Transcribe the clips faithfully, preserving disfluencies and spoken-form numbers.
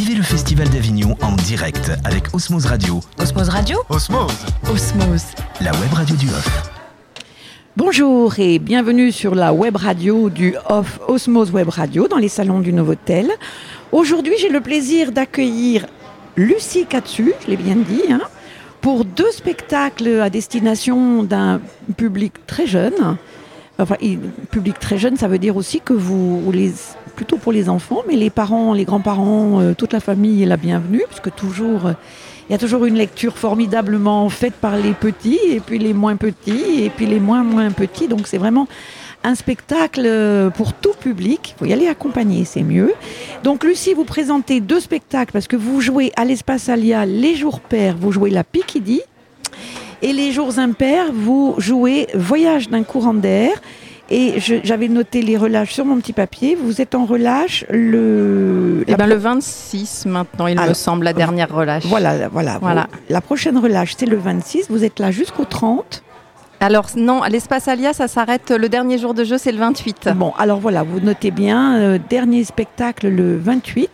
Vivez le Festival d'Avignon en direct avec Osmose Radio. Osmose Radio Osmose Osmose, la web radio du Off. Bonjour et bienvenue sur la web radio du Off, Osmose Web Radio, dans les salons du Novotel. Aujourd'hui, j'ai le plaisir d'accueillir Lucie Katsu, je l'ai bien dit, hein, pour deux spectacles à destination d'un public très jeune. Enfin, public très jeune, ça veut dire aussi que vous, les, plutôt pour les enfants, mais les parents, les grands-parents, euh, toute la famille est la bienvenue, puisque toujours, euh, il y a toujours une lecture formidablement faite par les petits, et puis les moins petits, et puis les moins moins petits. Donc c'est vraiment un spectacle pour tout public. Il faut y aller accompagné, c'est mieux. Donc Lucie, vous présentez deux spectacles, parce que vous jouez à l'Espace Alia les jours pairs, vous jouez la Pikidi. Et les jours impairs, vous jouez Voyage d'un courant d'air. Et je, j'avais noté les relâches sur mon petit papier. Vous êtes en relâche le... Eh ben, pro... le vingt-six maintenant, il Alors, me semble, la dernière relâche. Voilà, voilà. voilà. Vous, la prochaine relâche, c'est le vingt-six. Vous êtes là jusqu'au trente. Alors non, à l'Espace Alia, ça s'arrête, le dernier jour de jeu, c'est le vingt-huit. Bon, alors voilà, vous notez bien, euh, dernier spectacle le vingt-huit.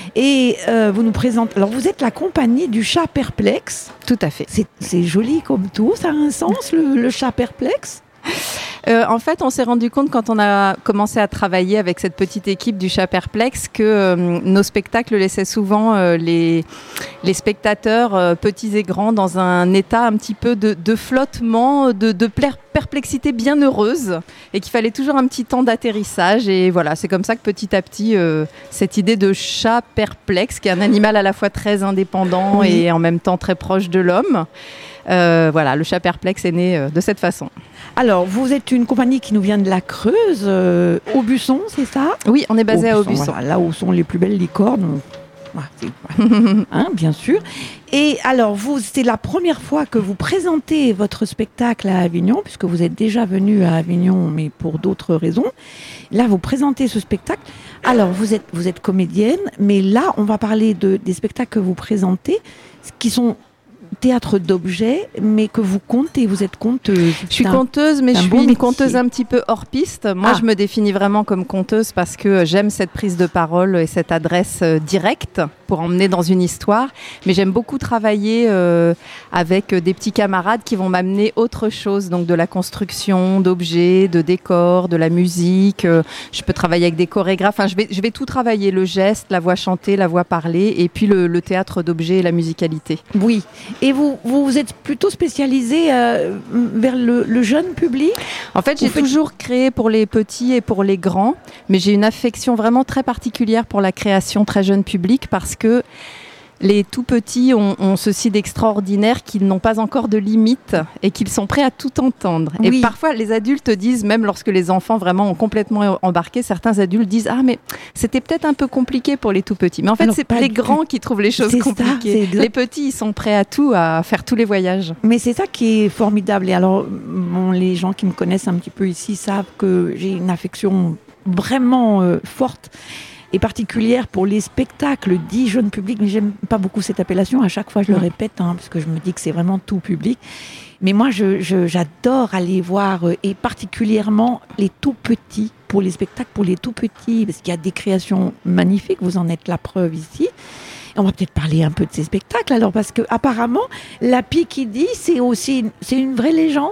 Et euh, vous nous présentez, alors vous êtes la compagnie du chat perplexe. Tout à fait. C'est, c'est joli comme tout, ça a un sens, le, le chat perplexe. Euh, en fait, on s'est rendu compte quand on a commencé à travailler avec cette petite équipe du chat perplexe que euh, nos spectacles laissaient souvent euh, les, les spectateurs, euh, petits et grands, dans un état un petit peu de, de flottement, de, de perplexité bien heureuse, et qu'il fallait toujours un petit temps d'atterrissage. Et voilà, c'est comme ça que petit à petit, euh, cette idée de chat perplexe, qui est un animal à la fois très indépendant oui. et en même temps très proche de l'homme, Euh, voilà, le chat perplexe est né euh, de cette façon. Alors, vous êtes une compagnie qui nous vient de la Creuse, euh, Aubusson, c'est ça ? Oui, on est basé à Aubusson. Voilà, là où sont les plus belles licornes. Ah, c'est... hein, bien sûr. Et alors, vous, c'est la première fois que vous présentez votre spectacle à Avignon, puisque vous êtes déjà venu à Avignon, mais pour d'autres raisons. Là, vous présentez ce spectacle. Alors, vous êtes, vous êtes comédienne, mais là, on va parler de, des spectacles que vous présentez, qui sont théâtre d'objets, mais que vous comptez, vous êtes conteuse. Je suis un, conteuse, mais je suis bon une métier. Conteuse un petit peu hors piste. Moi, ah. je me définis vraiment comme conteuse parce que j'aime cette prise de parole et cette adresse euh, directe pour emmener dans une histoire. Mais j'aime beaucoup travailler euh, avec des petits camarades qui vont m'amener autre chose, donc de la construction d'objets, de décors, de la musique. Euh, je peux travailler avec des chorégraphes. Enfin, je vais, je vais tout travailler, le geste, la voix chantée, la voix parlée, et puis le, le théâtre d'objets et la musicalité. Oui. Et vous, vous, vous êtes plutôt spécialisée euh, vers le, le jeune public ? En fait, j'ai vous toujours faites... créé pour les petits et pour les grands, mais j'ai une affection vraiment très particulière pour la création très jeune public parce que les tout petits ont, ont ceci d'extraordinaire qu'ils n'ont pas encore de limites et qu'ils sont prêts à tout entendre. Oui. Et parfois, les adultes disent, même lorsque les enfants vraiment ont complètement embarqué, certains adultes disent « Ah, mais c'était peut-être un peu compliqué pour les tout petits. » Mais en fait, alors, c'est les grands qui trouvent les choses c'est compliquées. Ça, les petits, ils sont prêts à tout, à faire tous les voyages. Mais c'est ça qui est formidable. Et alors, bon, les gens qui me connaissent un petit peu ici savent que j'ai une affection vraiment euh, forte et particulière pour les spectacles dits jeunes publics, mais j'aime pas beaucoup cette appellation, à chaque fois je le répète, hein, parce que je me dis que c'est vraiment tout public. Mais moi, je, je, j'adore aller voir, euh, et particulièrement les tout petits, pour les spectacles pour les tout petits, parce qu'il y a des créations magnifiques, vous en êtes la preuve ici. On va peut-être parler un peu de ces spectacles, alors, parce que apparemment, la Pikidi, c'est aussi une, c'est une vraie légende.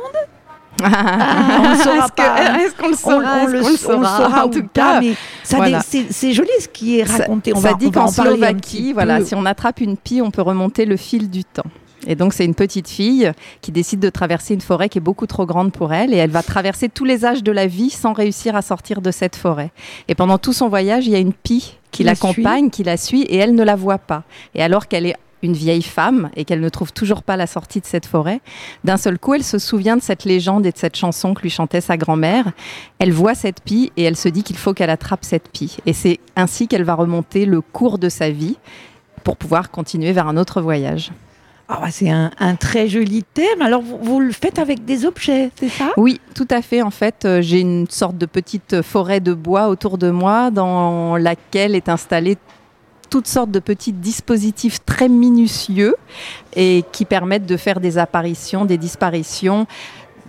Ah, on ne saura est-ce pas. Que, est-ce qu'on le saura On, on, le, on le saura, on le saura en tout cas. Pas, mais ça voilà. dé, c'est, c'est joli ce qui est raconté. Ça, on ça va, dit on qu'en va en Slovaquie, voilà, si on attrape une pie, on peut remonter le fil du temps. Et donc, c'est une petite fille qui décide de traverser une forêt qui est beaucoup trop grande pour elle. Et elle va traverser tous les âges de la vie sans réussir à sortir de cette forêt. Et pendant tout son voyage, il y a une pie qui, qui l'accompagne, suit. qui la suit, et elle ne la voit pas. Et alors qu'elle est une vieille femme et qu'elle ne trouve toujours pas la sortie de cette forêt, d'un seul coup, elle se souvient de cette légende et de cette chanson que lui chantait sa grand-mère. Elle voit cette pie et elle se dit qu'il faut qu'elle attrape cette pie. Et c'est ainsi qu'elle va remonter le cours de sa vie pour pouvoir continuer vers un autre voyage. Ah bah c'est un, un très joli thème. Alors, vous, vous le faites avec des objets, c'est ça ? Oui, tout à fait. En fait, euh, j'ai une sorte de petite forêt de bois autour de moi dans laquelle est installée toutes sortes de petits dispositifs très minutieux et qui permettent de faire des apparitions, des disparitions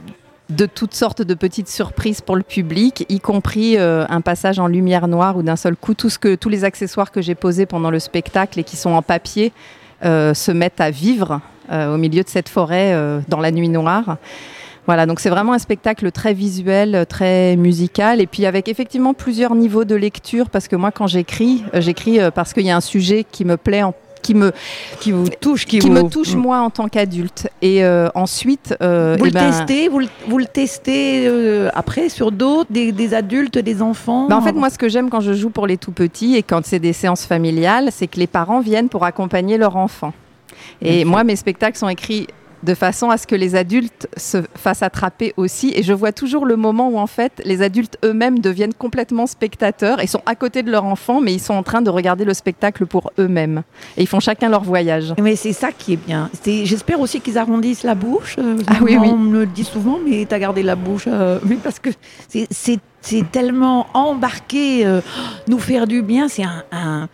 de toutes sortes de petites surprises pour le public, y compris euh, un passage en lumière noire où d'un seul coup, tout ce que, tous les accessoires que j'ai posés pendant le spectacle et qui sont en papier euh, se mettent à vivre euh, au milieu de cette forêt euh, dans la nuit noire. Voilà, donc c'est vraiment un spectacle très visuel, très musical, et puis avec effectivement plusieurs niveaux de lecture, parce que moi quand j'écris, euh, j'écris euh, parce qu'il y a un sujet qui me plaît en qui me qui vous touche, qui, qui vous... me touche moi en tant qu'adulte. Et euh, ensuite, euh, vous, eh le ben, testez, vous le vous le testez euh, après sur d'autres, des, des adultes, des enfants. Ben en fait, moi, ce que j'aime quand je joue pour les tout petits et quand c'est des séances familiales, c'est que les parents viennent pour accompagner leur enfant. Et moi, mes spectacles sont écrits de façon à ce que les adultes se fassent attraper aussi. Et je vois toujours le moment où, en fait, les adultes eux-mêmes deviennent complètement spectateurs. Ils sont à côté de leur enfant, mais ils sont en train de regarder le spectacle pour eux-mêmes. Et ils font chacun leur voyage. Mais c'est ça qui est bien. C'est, j'espère aussi qu'ils arrondissent la bouche. Ah oui, on oui. me le dit souvent, mais t'as gardé la bouche. Euh, oui, parce que c'est, c'est, c'est tellement embarqué, euh, nous faire du bien. C'est un, un,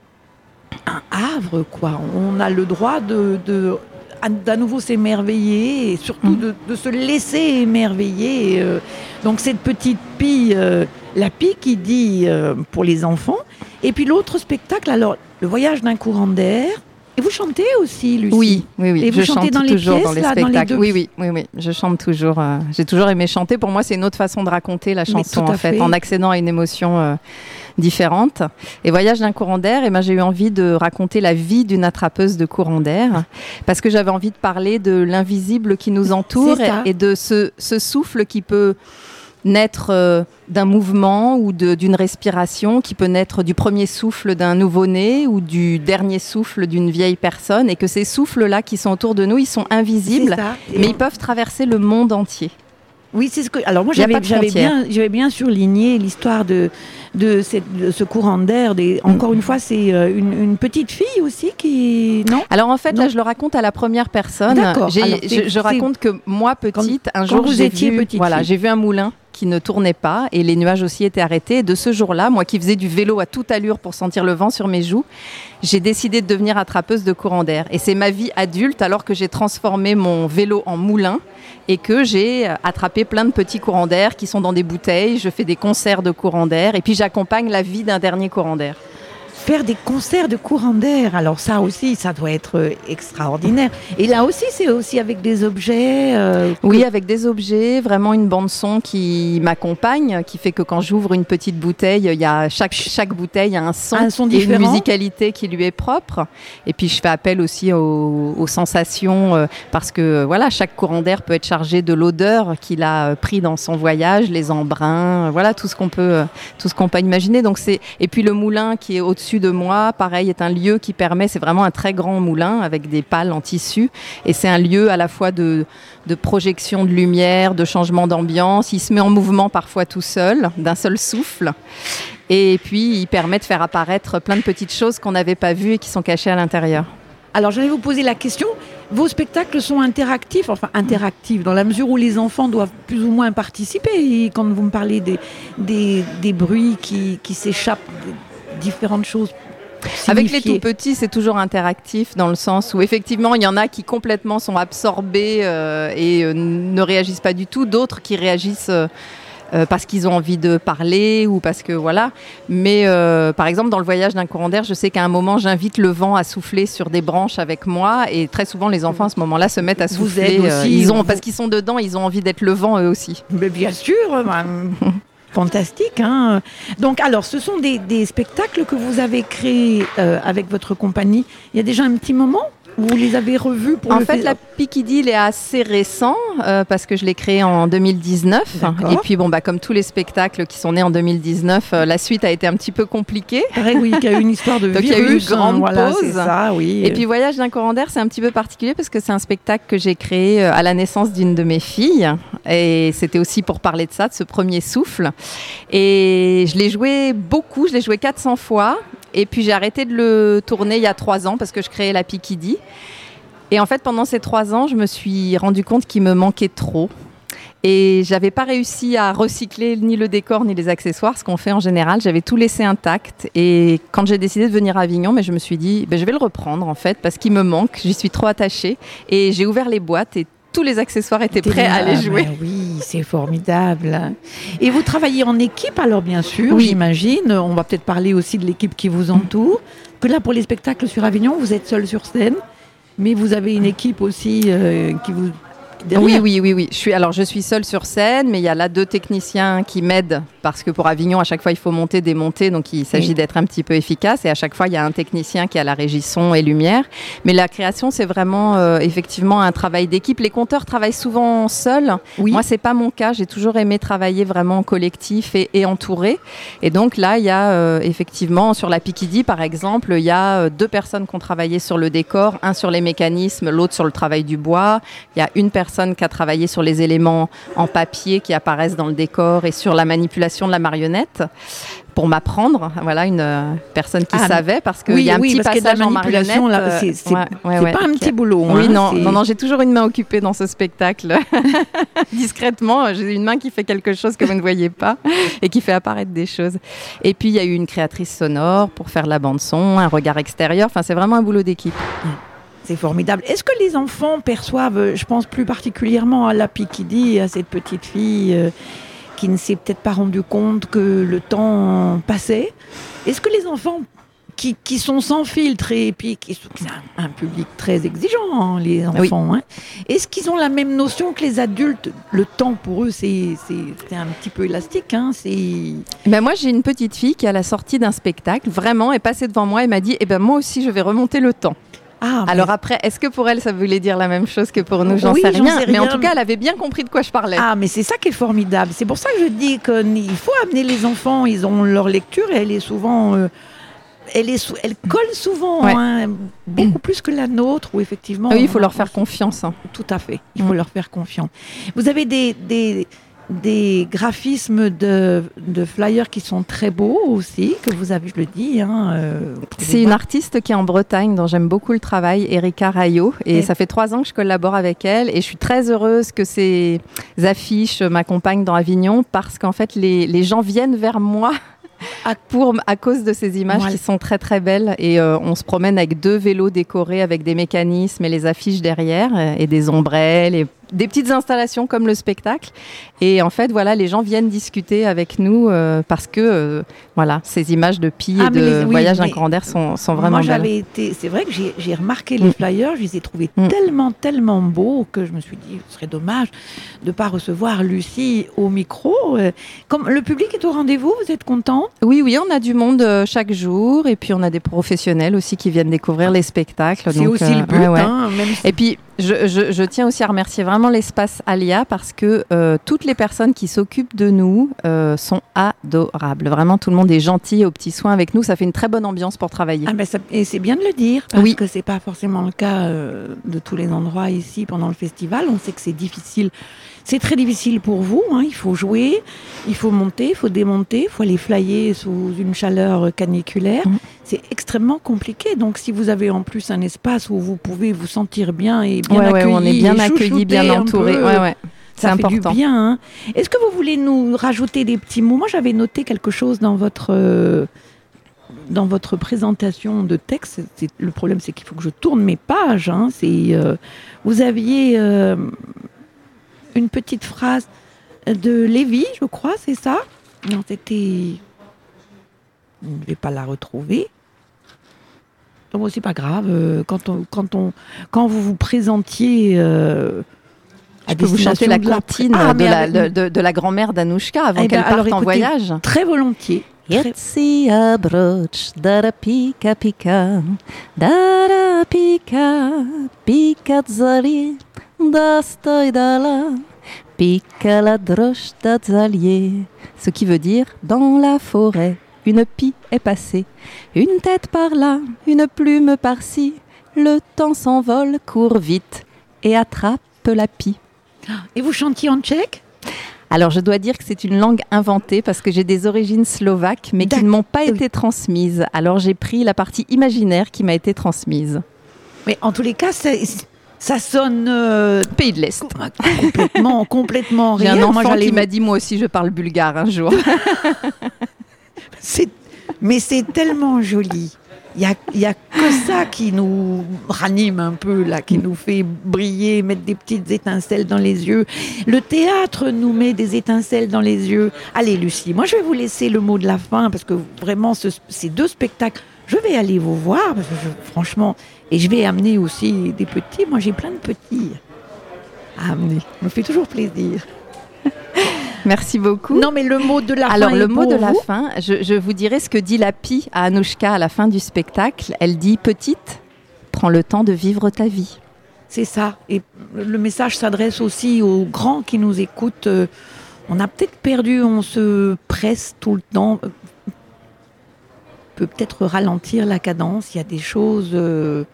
un havre, quoi. On a le droit de... de d'à nouveau s'émerveiller et surtout mmh. de, de se laisser émerveiller. Euh, donc cette petite pie, euh, la pie qui dit euh, pour les enfants. Et puis l'autre spectacle, alors le voyage d'un courant d'air. Et vous chantez aussi, Lucie? Oui, oui, oui. Et vous je chantez chante dans les toujours pièces, dans les là, spectacles. dans les deux... Oui, oui, oui, oui. Je chante toujours. Euh, j'ai toujours aimé chanter. Pour moi, c'est une autre façon de raconter la chanson, en fait, fait, en accédant à une émotion euh, différente. Et Voyage d'un courant d'air, eh ben, j'ai eu envie de raconter la vie d'une attrapeuse de courant d'air, parce que j'avais envie de parler de l'invisible qui nous entoure et, et de ce, ce souffle qui peut naître euh, d'un mouvement ou de, d'une respiration, qui peut naître du premier souffle d'un nouveau-né ou du dernier souffle d'une vieille personne, et que ces souffles-là qui sont autour de nous, ils sont invisibles, mais on... ils peuvent traverser le monde entier. Oui, c'est ce que. Alors moi, j'avais, j'avais bien, j'avais bien surligné l'histoire de de, cette, de ce courant d'air. Des, encore une fois, c'est euh, une, une petite fille aussi qui. Non. Alors en fait, non. là, je le raconte à la première personne. D'accord. J'ai, Alors, je, je raconte que moi, petite, quand, un jour, quand vous j'ai étiez vu, petite voilà, fille. j'ai vu un moulin qui ne tournait pas et les nuages aussi étaient arrêtés. Et de ce jour-là, moi qui faisais du vélo à toute allure pour sentir le vent sur mes joues, j'ai décidé de devenir attrapeuse de courant d'air. Et c'est ma vie adulte, alors que j'ai transformé mon vélo en moulin et que j'ai attrapé plein de petits courants d'air qui sont dans des bouteilles. Je fais des concerts de courant d'air et puis j'accompagne la vie d'un dernier courant d'air. Faire des concerts de courant d'air, alors ça aussi, ça doit être extraordinaire. Et là aussi, c'est aussi avec des objets euh, Oui, que... avec des objets, vraiment une bande-son qui m'accompagne, qui fait que quand j'ouvre une petite bouteille, il y a chaque, chaque bouteille a un son, un son et différent. Une musicalité qui lui est propre. Et puis, je fais appel aussi aux, aux sensations, euh, parce que voilà, chaque courant d'air peut être chargé de l'odeur qu'il a pris dans son voyage, les embruns, voilà, tout ce qu'on peut, tout ce qu'on peut imaginer. Donc, c'est... Et puis, le moulin qui est au-dessus de moi, pareil, est un lieu qui permet, c'est vraiment un très grand moulin avec des pales en tissu, et c'est un lieu à la fois de, de projection de lumière, de changement d'ambiance. Il se met en mouvement parfois tout seul, d'un seul souffle, et puis il permet de faire apparaître plein de petites choses qu'on n'avait pas vues et qui sont cachées à l'intérieur. Alors j'allais vous poser la question, vos spectacles sont interactifs, enfin interactifs, dans la mesure où les enfants doivent plus ou moins participer, et quand vous me parlez des, des, des bruits qui, qui s'échappent, différentes choses. Avec les tout petits, c'est toujours interactif dans le sens où effectivement, il y en a qui complètement sont absorbés euh, et euh, ne réagissent pas du tout, d'autres qui réagissent euh, euh, parce qu'ils ont envie de parler ou parce que voilà. Mais euh, par exemple, dans le voyage d'un courant d'air, je sais qu'à un moment, j'invite le vent à souffler sur des branches avec moi, et très souvent, les enfants à ce moment-là se mettent à souffler. Vous êtes aussi, ils ont, vous... parce qu'ils sont dedans, ils ont envie d'être le vent eux aussi. Mais bien sûr. Bah... Fantastique, hein. Donc, alors, ce sont des, des spectacles que vous avez créés euh, avec votre compagnie. Il y a déjà un petit moment où vous les avez revus pour En le fait, fait... la Pickydeal, il est assez récent euh, parce que je l'ai créé en deux mille dix-neuf. D'accord. Et puis, bon, bah, comme tous les spectacles qui sont nés en deux mille dix-neuf, euh, la suite a été un petit peu compliquée. Pareil, oui, qu'il y a eu une histoire de Donc, virus. il y a eu une grande hein, voilà, pause. C'est ça, oui. Et puis, Voyage d'un courant d'air, c'est un petit peu particulier parce que c'est un spectacle que j'ai créé à la naissance d'une de mes filles. Et c'était aussi pour parler de ça, de ce premier souffle. Et je l'ai joué beaucoup, je l'ai joué quatre cents fois. Et puis, j'ai arrêté de le tourner il y a trois ans parce que je créais la Pickydeal. Et en fait, pendant ces trois ans, je me suis rendu compte qu'il me manquait trop. Et j'avais pas réussi à recycler ni le décor ni les accessoires, ce qu'on fait en général. J'avais tout laissé intact. Et quand j'ai décidé de venir à Avignon, mais je me suis dit, ben, je vais le reprendre en fait, parce qu'il me manque. J'y suis trop attachée. Et j'ai ouvert les boîtes et tous les accessoires étaient prêts à aller jouer. Ah, bah oui, c'est formidable. Et vous travaillez en équipe alors bien sûr, oui. j'imagine. On va peut-être parler aussi de l'équipe qui vous entoure. Que là pour les spectacles sur Avignon, vous êtes seul sur scène, mais vous avez une équipe aussi euh, qui vous... Oui, oui, oui, oui. Je suis, alors, je suis seule sur scène, mais il y a là deux techniciens qui m'aident parce que pour Avignon, à chaque fois, il faut monter, démonter. Donc, il s'agit oui. d'être un petit peu efficace. Et à chaque fois, il y a un technicien qui a la régie son et lumière. Mais la création, c'est vraiment euh, effectivement un travail d'équipe. Les conteurs travaillent souvent seuls. Oui. Moi, c'est pas mon cas. J'ai toujours aimé travailler vraiment en collectif et, et entouré. Et donc là, il y a euh, effectivement, sur la Piquidi, par exemple, il y a deux personnes qui ont travaillé sur le décor, un sur les mécanismes, l'autre sur le travail du bois. Il y a une personne qui a travaillé sur les éléments en papier qui apparaissent dans le décor et sur la manipulation de la marionnette pour m'apprendre. Voilà, une euh, personne qui ah, savait parce qu'il oui, y a un oui, petit passage en marionnette. Là, c'est c'est, ouais, ouais, c'est ouais, pas un petit boulot. Oui, hein, non, c'est... non, non, j'ai toujours une main occupée dans ce spectacle. Discrètement, j'ai une main qui fait quelque chose que vous ne voyez pas et qui fait apparaître des choses. Et puis, il y a eu une créatrice sonore pour faire la bande-son, un regard extérieur. Enfin, c'est vraiment un boulot d'équipe. Mmh. C'est formidable. Est-ce que les enfants perçoivent, je pense plus particulièrement à la Piquidi, à cette petite fille euh, qui ne s'est peut-être pas rendue compte que le temps passait, est-ce que les enfants qui, qui sont sans filtre et puis qui sont un, un public très exigeant, hein, les enfants, oui. hein, est-ce qu'ils ont la même notion que les adultes? Le temps pour eux, c'est, c'est, c'est un petit peu élastique. Hein, c'est... Ben moi, j'ai une petite fille qui, à la sortie d'un spectacle, vraiment est passée devant moi et m'a dit eh ben, « moi aussi, je vais remonter le temps ». Ah, alors mais... après, est-ce que pour elle, ça voulait dire la même chose que pour nous? J'en, oui, sais, rien, j'en sais rien. Mais en tout cas, elle avait bien compris de quoi je parlais. Ah, mais c'est ça qui est formidable. C'est pour ça que je dis qu'il faut amener les enfants. Ils ont leur lecture et elle est souvent... Euh, elle, est sou- elle colle souvent, ouais. hein, beaucoup plus que la nôtre, où effectivement... Ah oui, il faut leur faire confiance. Hein. Tout à fait, il faut mmh. leur faire confiance. Vous avez des... des des graphismes de, de flyers qui sont très beaux aussi, que vous avez, je le dis. Hein, euh, c'est une artiste qui est en Bretagne, dont j'aime beaucoup le travail, Erika Rayot. Et, et ça fait trois ans que je collabore avec elle. Et je suis très heureuse que ces affiches m'accompagnent dans Avignon parce qu'en fait, les, les gens viennent vers moi à, pour, à cause de ces images ouais. qui sont très très belles. Et euh, on se promène avec deux vélos décorés avec des mécanismes et les affiches derrière et des ombrelles et des petites installations comme le spectacle. Et en fait, voilà, les gens viennent discuter avec nous euh, parce que euh, voilà, ces images de Pi ah, et de les, Voyage oui, un courant d'air sont, sont vraiment moi, belles. J'avais été, c'est vrai que j'ai, j'ai remarqué les mm. flyers, je les ai trouvés mm. tellement, tellement beaux que je me suis dit, ce serait dommage de ne pas recevoir Lucie au micro. Comme le public est au rendez-vous, vous êtes content? Oui, oui, on a du monde euh, chaque jour et puis on a des professionnels aussi qui viennent découvrir les spectacles. C'est donc, aussi euh, le but. Ouais, ouais. Hein, même si... Et puis, Je, je, je tiens aussi à remercier vraiment l'espace Alia parce que euh, toutes les personnes qui s'occupent de nous euh, sont adorables. Vraiment, tout le monde est gentil, aux petits soins avec nous. Ça fait une très bonne ambiance pour travailler. Ah ben ça, et c'est bien de le dire parce oui. que c'est pas forcément le cas euh, de tous les endroits ici pendant le festival. On sait que c'est difficile. C'est très difficile pour vous. Hein. Il faut jouer, il faut monter, il faut démonter, il faut aller flyer sous une chaleur caniculaire. Mmh. C'est extrêmement compliqué. Donc, si vous avez en plus un espace où vous pouvez vous sentir bien et bien ouais, accueilli, ouais, on est bien accueilli, bien entouré. Ouais, ouais. Ça c'est fait important. Du bien. Hein. Est-ce que vous voulez nous rajouter des petits mots? Moi, j'avais noté quelque chose dans votre euh, dans votre présentation de texte. C'est, le problème, c'est qu'il faut que je tourne mes pages. Hein. C'est euh, vous aviez euh, une petite phrase de Lévy, je crois, c'est ça? Non, c'était... Je ne vais pas la retrouver. Donc, c'est pas grave. Euh, quand, on, quand, on, quand vous vous présentiez... Euh, je peux vous chanter la comptine ah, de, la, de, de, de la grand-mère d'Anouchka avant eh qu'elle ben, parte alors, écoutez, en voyage. Très volontiers. Jetsi abroch, dara pika pika, dara pika, pika zali, dastoi dala, pika la droche d'Azalier. Ce qui veut dire dans la forêt. Une pie est passée, une tête par là, une plume par-ci. Le temps s'envole, court vite et attrape la pie. Et vous chantiez en tchèque ? Alors, je dois dire que c'est une langue inventée parce que j'ai des origines slovaques, mais qui ne m'ont pas été transmises. Alors, j'ai pris la partie imaginaire qui m'a été transmise. Mais en tous les cas, c'est... Ça sonne... Euh, Pays de l'Est. Complètement, complètement réel. J'ai un enfant moi, qui m'a dit, moi aussi, je parle bulgare un jour. c'est... Mais c'est tellement joli. Il n'y a, y a que ça qui nous ranime un peu, là, qui nous fait briller, mettre des petites étincelles dans les yeux. Le théâtre nous met des étincelles dans les yeux. Allez, Lucie, moi, je vais vous laisser le mot de la fin, parce que vraiment, ce, ces deux spectacles, je vais aller vous voir, parce que je, franchement, et je vais amener aussi des petits. Moi, j'ai plein de petits à amener. Ça me fait toujours plaisir. Merci beaucoup. Non, mais le mot de la Alors, fin. Alors, le est mot pour de la vous. fin, je, je vous dirai ce que dit la Pie à Anouchka à la fin du spectacle. Elle dit « Petite, prends le temps de vivre ta vie ». C'est ça. Et le message s'adresse aussi aux grands qui nous écoutent. Euh, on a peut-être perdu, on se presse tout le temps. Euh, peut peut-être ralentir la cadence. Il y a des choses... Euh,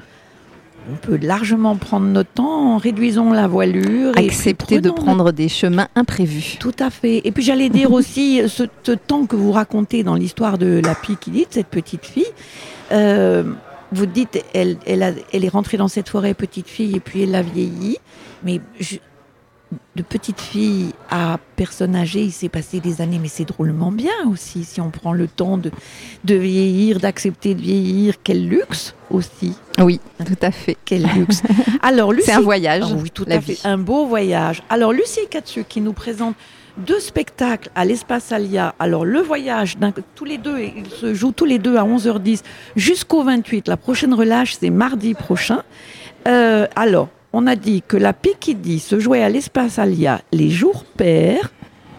on peut largement prendre notre temps, réduisons la voilure. Accepter et de prendre notre... des chemins imprévus. Tout à fait. Et puis j'allais dire aussi, ce, ce temps que vous racontez dans l'histoire de la Pie qui dit, cette petite fille, euh, vous dites, elle, elle, a, elle est rentrée dans cette forêt petite fille et puis elle a vieilli. Mais je, de petite fille à personne âgée, il s'est passé des années, mais c'est drôlement bien aussi, si on prend le temps de, de vieillir, d'accepter de vieillir. Quel luxe aussi. Oui, tout à fait. Quel luxe. Alors, Lucie, c'est un voyage. Oh, oui, tout la à vie. fait. Un beau voyage. Alors, Lucie Katsu qui nous présente deux spectacles à l'Espace Alia. Alors, le voyage, tous les deux, ils se jouent tous les deux à onze heures dix jusqu'au vingt-huit. La prochaine relâche, c'est mardi prochain. Euh, alors, on a dit que la Pie qui dit se jouait à l'Espace Alia les jours pairs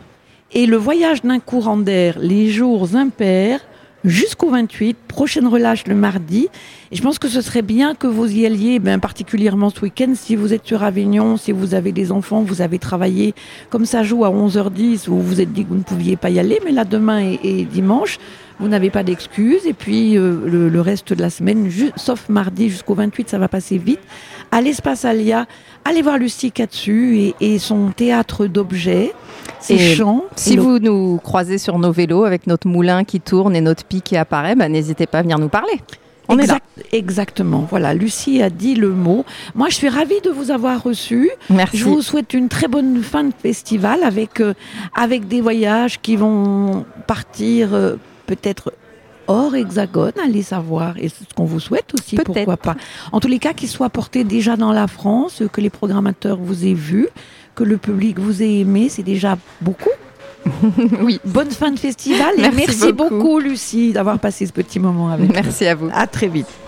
et le voyage d'un courant d'air les jours impairs jusqu'au vingt-huit, prochaine relâche le mardi. Et je pense que ce serait bien que vous y alliez, ben, particulièrement ce week-end, si vous êtes sur Avignon, si vous avez des enfants, vous avez travaillé, comme ça joue à onze heures dix, vous vous êtes dit que vous ne pouviez pas y aller, mais là, demain et, et dimanche, vous n'avez pas d'excuses. Et puis, euh, le, le reste de la semaine, ju- sauf mardi jusqu'au vingt-huit, ça va passer vite. À l'Espace Alia, allez voir Lucie Katsu et, et son théâtre d'objets, ses et chants. Si le... vous nous croisez sur nos vélos avec notre moulin qui tourne et notre Pie qui apparaît, bah, n'hésitez pas à venir nous parler. On exact, est là. Exactement. Voilà, Lucie a dit le mot. Moi, je suis ravie de vous avoir reçu. Merci. Je vous souhaite une très bonne fin de festival avec, euh, avec des voyages qui vont partir euh, peut-être hors hexagone, allez savoir. Et c'est ce qu'on vous souhaite aussi, peut-être. Pourquoi pas. En tous les cas, qu'ils soient portés déjà dans la France, que les programmateurs vous aient vus, que le public vous ait aimé, c'est déjà beaucoup. Oui. Bonne fin de festival et merci, merci beaucoup. beaucoup, Lucie, d'avoir passé ce petit moment avec nous. Merci à vous. À très vite.